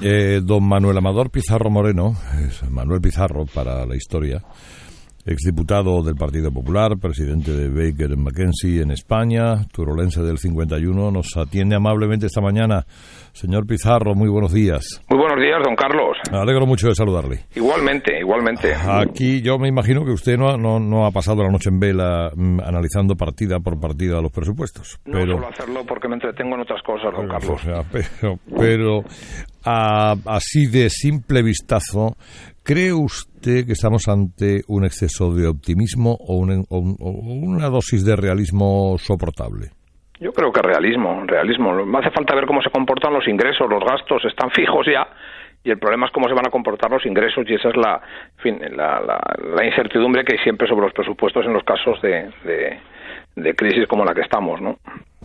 Don Manuel Amador Pizarro Moreno, es Manuel Pizarro para la historia, exdiputado del Partido Popular, presidente de Baker McKenzie en España, turolense del 51, nos atiende amablemente esta mañana. Señor Pizarro, muy buenos días. Muy buenos días, don Carlos. Me alegro mucho de saludarle. Igualmente. Aquí yo me imagino que usted no ha pasado la noche en vela analizando partida por partida los presupuestos. No suelo hacerlo porque me entretengo en otras cosas, don Carlos. Pero así de simple vistazo, ¿cree usted que estamos ante un exceso de optimismo o una dosis de realismo soportable? Yo creo que realismo. Me hace falta ver cómo se comportan los ingresos, los gastos están fijos ya, y el problema es cómo se van a comportar los ingresos, y esa es la incertidumbre que hay siempre sobre los presupuestos en los casos de crisis como la que estamos, ¿no?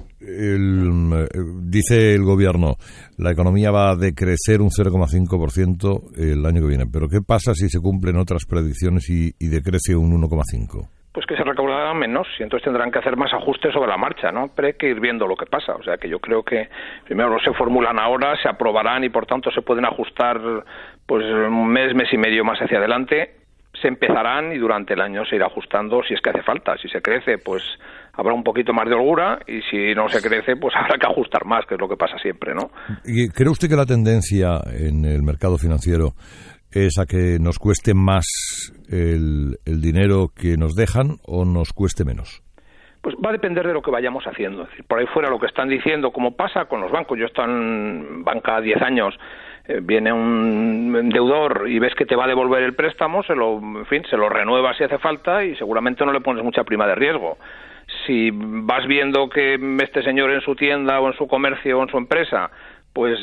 Dice el gobierno, la economía va a decrecer un 0,5% el año que viene, pero ¿qué pasa si se cumplen otras predicciones y decrece un 1,5%? Pues que se recaudarán menos y entonces tendrán que hacer más ajustes sobre la marcha, ¿no? Pero hay que ir viendo lo que pasa. O sea que yo creo que primero no se formulan ahora, se aprobarán y por tanto se pueden ajustar pues un mes y medio más hacia adelante. Se empezarán y durante el año se irá ajustando si es que hace falta. Si se crece, pues habrá un poquito más de holgura, y si no se crece, pues habrá que ajustar más, que es lo que pasa siempre, ¿no? ¿Y cree usted que la tendencia en el mercado financiero es a que nos cueste más el dinero que nos dejan o nos cueste menos? Pues va a depender de lo que vayamos haciendo. Es decir, por ahí fuera lo que están diciendo, como pasa con los bancos. Yo he estado en banca 10 años, viene un deudor y ves que te va a devolver el préstamo, se lo renuevas si hace falta y seguramente no le pones mucha prima de riesgo. Si vas viendo que este señor en su tienda o en su comercio o en su empresa pues,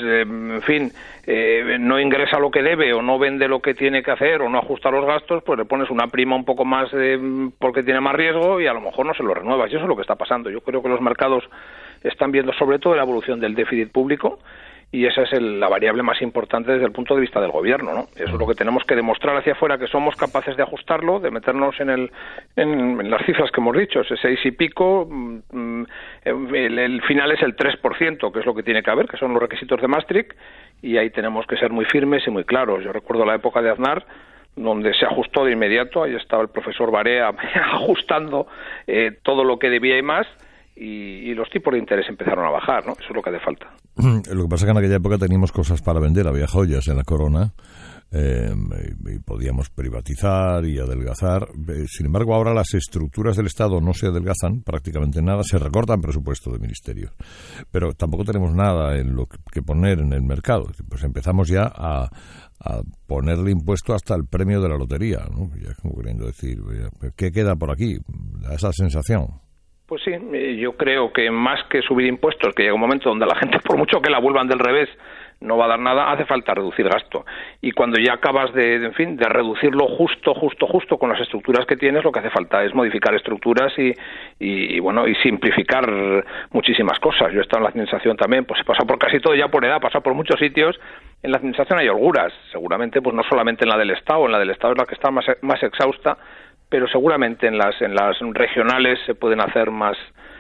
no ingresa lo que debe o no vende lo que tiene que hacer o no ajusta los gastos, pues le pones una prima un poco más porque tiene más riesgo y a lo mejor no se lo renuevas. Y eso es lo que está pasando. Yo creo que los mercados están viendo sobre todo la evolución del déficit público, y esa es la variable más importante desde el punto de vista del gobierno, ¿no? Eso es lo que tenemos que demostrar hacia afuera, que somos capaces de ajustarlo, de meternos en las cifras que hemos dicho, ese 6 y pico, el final es el 3%, que es lo que tiene que haber, que son los requisitos de Maastricht, y ahí tenemos que ser muy firmes y muy claros. Yo recuerdo la época de Aznar, donde se ajustó de inmediato, ahí estaba el profesor Barea ajustando todo lo que debía y más, y los tipos de interés empezaron a bajar, ¿no? Eso es lo que hace falta. Lo que pasa es que en aquella época teníamos cosas para vender, había joyas en la corona, y podíamos privatizar y adelgazar. Sin embargo, ahora las estructuras del Estado no se adelgazan prácticamente nada, se recortan presupuesto de ministerios, pero tampoco tenemos nada en lo que poner en el mercado. Pues empezamos ya a ponerle impuesto hasta el premio de la lotería, ¿no? Ya como queriendo decir, ¿qué queda por aquí? Da esa sensación. Pues sí, yo creo que más que subir impuestos, que llega un momento donde la gente, por mucho que la vuelvan del revés, no va a dar nada, hace falta reducir gasto. Y cuando ya acabas de reducirlo justo con las estructuras que tienes, lo que hace falta es modificar estructuras y simplificar muchísimas cosas. Yo he estado en la administración también, pues he pasado por casi todo ya por edad, he pasado por muchos sitios. En la administración hay holguras, seguramente pues no solamente en la del Estado es la que está más exhausta, pero seguramente en las regionales se pueden hacer más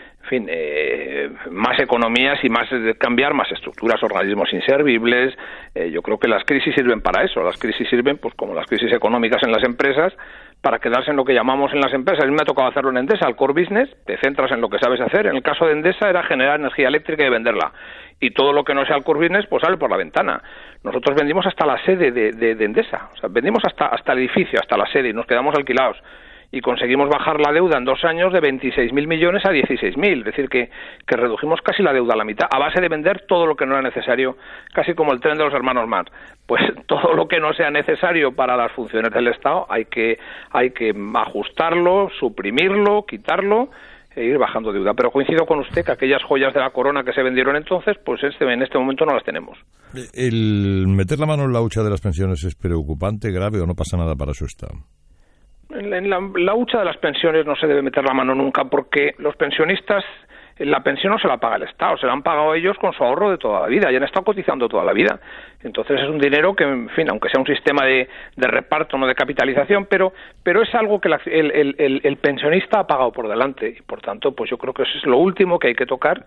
economías y cambiar más estructuras, organismos inservibles. Yo creo que las crisis sirven para eso. Las crisis sirven, pues como las crisis económicas en las empresas, para quedarse en lo que llamamos en las empresas. A mí me ha tocado hacerlo en Endesa, el core business, te centras en lo que sabes hacer. En el caso de Endesa era generar energía eléctrica y venderla. Y todo lo que no sea el core business, pues sale por la ventana. Nosotros vendimos hasta la sede de Endesa. O sea, vendimos hasta el edificio, hasta la sede, y nos quedamos alquilados. Y conseguimos bajar la deuda en 2 años de 26.000 millones a 16.000, es decir, que redujimos casi la deuda a la mitad, a base de vender todo lo que no era necesario, casi como el tren de los hermanos Marx. Pues todo lo que no sea necesario para las funciones del Estado hay que ajustarlo, suprimirlo, quitarlo e ir bajando deuda. Pero coincido con usted que aquellas joyas de la corona que se vendieron entonces, pues en este momento no las tenemos. ¿El meter la mano en la hucha de las pensiones es preocupante, grave o no pasa nada para su Estado? En la hucha de las pensiones no se debe meter la mano nunca, porque los pensionistas, la pensión no se la paga el Estado, se la han pagado ellos con su ahorro de toda la vida, y han estado cotizando toda la vida. Entonces es un dinero que, en fin, aunque sea un sistema de reparto, no de capitalización, pero es algo que el pensionista ha pagado por delante, y por tanto, pues yo creo que eso es lo último que hay que tocar,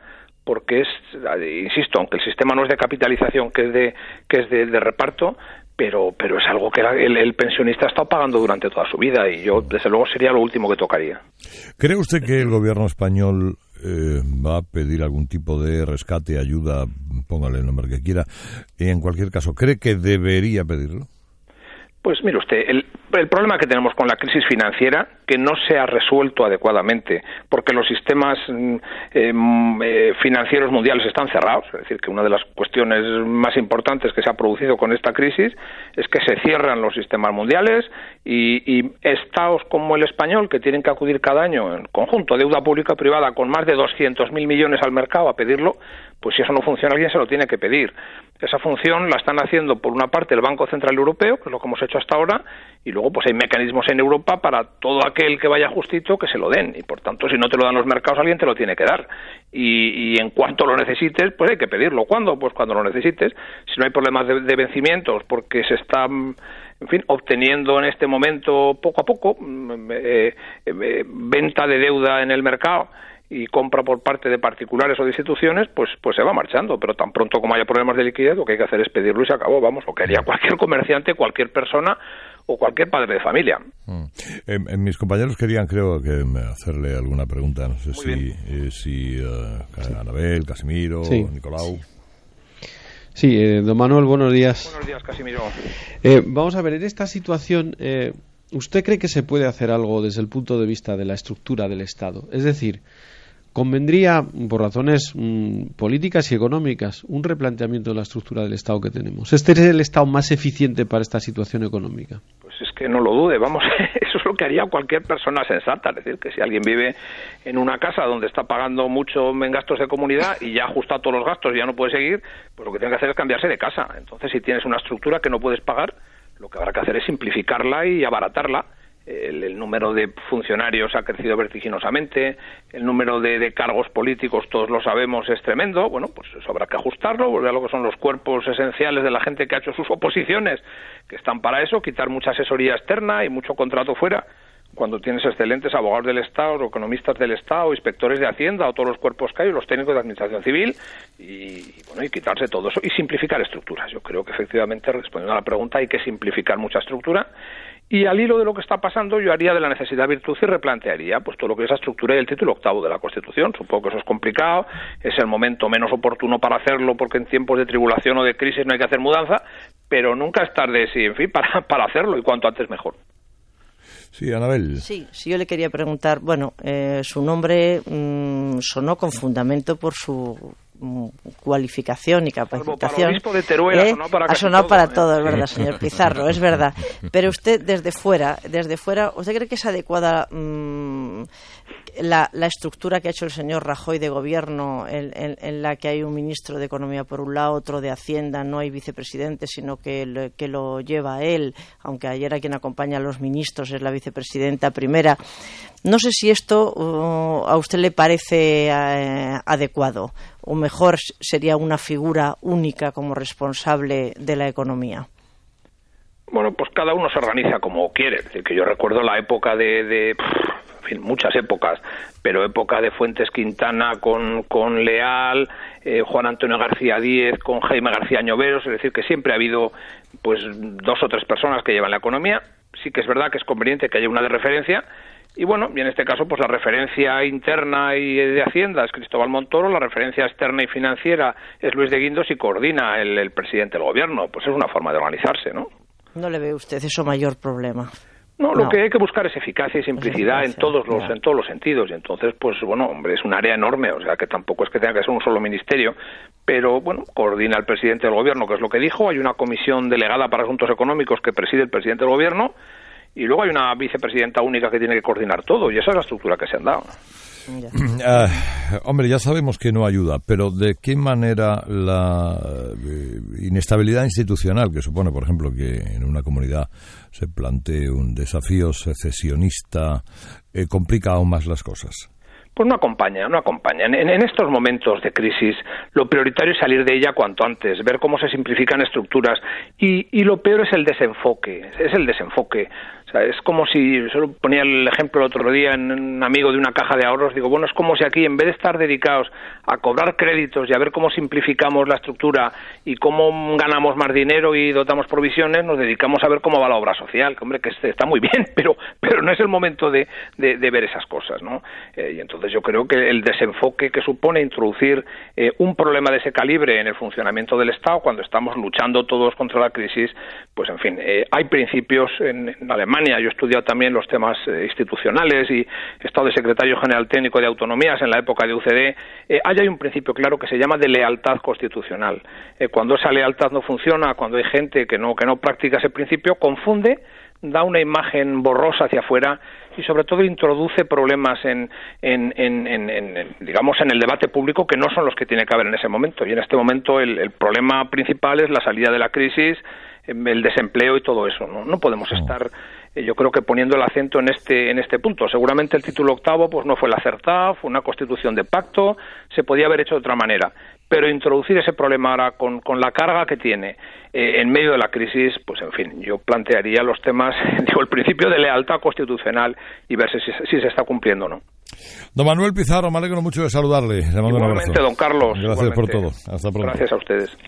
porque insisto, aunque el sistema no es de capitalización, que es de reparto, pero es algo que el pensionista ha estado pagando durante toda su vida, y yo, desde luego, sería lo último que tocaría. ¿Cree usted que el gobierno español va a pedir algún tipo de rescate, ayuda, póngale el nombre que quiera, y en cualquier caso, cree que debería pedirlo? Pues mire usted, el problema que tenemos con la crisis financiera, que no se ha resuelto adecuadamente, porque los sistemas financieros mundiales están cerrados, es decir, que una de las cuestiones más importantes que se ha producido con esta crisis es que se cierran los sistemas mundiales y estados como el español, que tienen que acudir cada año en conjunto a deuda pública privada con más de 200.000 millones al mercado a pedirlo, pues si eso no funciona, alguien se lo tiene que pedir. Esa función la están haciendo, por una parte, el Banco Central Europeo, que es lo que hemos hecho hasta ahora, y luego pues hay mecanismos en Europa para todo aquel que vaya justito que se lo den, y por tanto, si no te lo dan los mercados, alguien te lo tiene que dar. Y en cuanto lo necesites, pues hay que pedirlo. ¿Cuándo? Pues cuando lo necesites. Si no hay problemas de vencimientos, porque se están, en fin, obteniendo en este momento, poco a poco, venta de deuda en el mercado y compra por parte de particulares o de instituciones, pues se va marchando, pero tan pronto como haya problemas de liquidez, lo que hay que hacer es pedirlo y se acabó, vamos, lo que haría cualquier comerciante, cualquier persona o cualquier padre de familia. Mis compañeros querían, creo, que hacerle alguna pregunta, no sé si Anabel, Casimiro, sí. Nicolau. Sí, don Manuel, buenos días. Buenos días, Casimiro. Vamos a ver, en esta situación, ¿usted cree que se puede hacer algo desde el punto de vista de la estructura del Estado? Es decir, ¿convendría, por razones políticas y económicas, un replanteamiento de la estructura del Estado que tenemos? ¿Este es el Estado más eficiente para esta situación económica? Pues es que no lo dude, vamos, eso es lo que haría cualquier persona sensata, es decir, que si alguien vive en una casa donde está pagando mucho en gastos de comunidad y ya ha ajustado todos los gastos y ya no puede seguir, pues lo que tiene que hacer es cambiarse de casa. Entonces, si tienes una estructura que no puedes pagar, lo que habrá que hacer es simplificarla y abaratarla. El número de funcionarios ha crecido vertiginosamente, el número de cargos políticos, todos lo sabemos, es tremendo. Bueno, pues eso habrá que ajustarlo, volver a lo que son los cuerpos esenciales de la gente que ha hecho sus oposiciones, que están para eso, quitar mucha asesoría externa y mucho contrato fuera, cuando tienes excelentes abogados del Estado, economistas del Estado, inspectores de Hacienda o todos los cuerpos que hay, los técnicos de Administración Civil, y quitarse todo eso y simplificar estructuras. Yo creo que efectivamente, respondiendo a la pregunta, hay que simplificar mucha estructura. Y al hilo de lo que está pasando, yo haría de la necesidad virtud y replantearía pues todo lo que es la estructura y el título octavo de la Constitución. Supongo que eso es complicado, es el momento menos oportuno para hacerlo, porque en tiempos de tribulación o de crisis no hay que hacer mudanza, pero nunca es tarde, sí, en fin, para hacerlo, y cuanto antes mejor. Sí, Anabel. Sí, yo le quería preguntar, bueno, su nombre sonó con fundamento por su cualificación y capacitación. Para obispo de Teruel, ha sonado para todo, es verdad, señor Pizarro, es verdad. Pero usted, desde fuera, ¿usted cree que es adecuada la estructura que ha hecho el señor Rajoy de gobierno, en la que hay un ministro de Economía por un lado, otro de Hacienda, no hay vicepresidente, sino que lo lleva él, aunque ayer a quien acompaña a los ministros es la vicepresidenta primera? No sé si esto a usted le parece adecuado, o mejor sería una figura única como responsable de la economía. Bueno, pues cada uno se organiza como quiere. Es decir, que yo recuerdo la época en fin, muchas épocas, pero época de Fuentes Quintana con Leal, Juan Antonio García Díez con Jaime García Lloveros, es decir, que siempre ha habido pues 2 o 3 personas que llevan la economía. Sí que es verdad que es conveniente que haya una de referencia, y bueno, y en este caso pues la referencia interna y de Hacienda es Cristóbal Montoro, la referencia externa y financiera es Luis de Guindos, y coordina el presidente del gobierno. Pues es una forma de organizarse, ¿no? ¿No le ve usted eso mayor problema? No, lo que hay que buscar es eficacia y simplicidad en todos los sentidos, y entonces, pues bueno, hombre, es un área enorme, o sea que tampoco es que tenga que ser un solo ministerio, pero bueno, coordina el presidente del gobierno, que es lo que dijo. Hay una comisión delegada para asuntos económicos que preside el presidente del gobierno, y luego hay una vicepresidenta única que tiene que coordinar todo, y esa es la estructura que se han dado. Hombre, ya sabemos que no ayuda, pero ¿de qué manera la inestabilidad institucional que supone, por ejemplo, que en una comunidad se plantee un desafío secesionista complica aún más las cosas? Pues no acompaña. En estos momentos de crisis, lo prioritario es salir de ella cuanto antes, ver cómo se simplifican estructuras, y lo peor es el desenfoque. O sea, es como si, solo ponía el ejemplo el otro día en un amigo de una caja de ahorros, digo, bueno, es como si aquí, en vez de estar dedicados a cobrar créditos y a ver cómo simplificamos la estructura y cómo ganamos más dinero y dotamos provisiones, nos dedicamos a ver cómo va la obra social, que hombre, que está muy bien, pero no es el momento de ver esas cosas, ¿no? Y entonces yo creo que el desenfoque que supone introducir un problema de ese calibre en el funcionamiento del Estado, cuando estamos luchando todos contra la crisis, pues en fin, hay principios en Alemania. Yo he estudiado también los temas institucionales y he estado de secretario general técnico de autonomías en la época de UCD. Ahí hay un principio claro que se llama de lealtad constitucional. Cuando esa lealtad no funciona, cuando hay gente que no practica ese principio, confunde, da una imagen borrosa hacia afuera y sobre todo introduce problemas digamos en el debate público que no son los que tiene que haber en ese momento. Y en este momento el problema principal es la salida de la crisis, el desempleo y todo eso. No podemos estar, yo creo que poniendo el acento en este punto. Seguramente el título octavo pues no fue el acertado, fue una constitución de pacto, se podía haber hecho de otra manera. Pero introducir ese problema ahora con la carga que tiene en medio de la crisis, pues en fin, yo plantearía los temas, el principio de lealtad constitucional y ver si se está cumpliendo o no. Don Manuel Pizarro, me alegro mucho de saludarle. Le mando un abrazo. Igualmente, don Carlos. Gracias por todo. Hasta pronto. Gracias a ustedes.